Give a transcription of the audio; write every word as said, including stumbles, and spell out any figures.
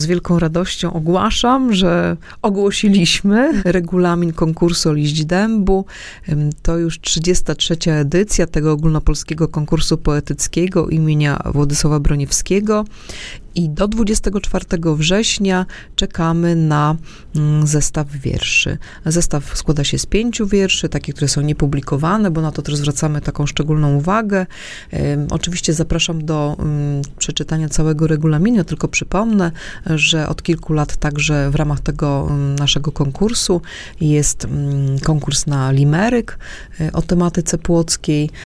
Z wielką radością ogłaszam, że ogłosiliśmy regulamin konkursu o Liść Dębu. To już trzydziesta trzecia edycja tego ogólnopolskiego konkursu poetyckiego imienia Władysława Broniewskiego. I do dwudziestego czwartego września czekamy na zestaw wierszy. Zestaw składa się z pięciu wierszy, takie, które są niepublikowane, bo na to też zwracamy taką szczególną uwagę. Oczywiście zapraszam do przeczytania całego regulaminu, tylko przypomnę, że od kilku lat także w ramach tego naszego konkursu jest konkurs na limeryk o tematyce płockiej.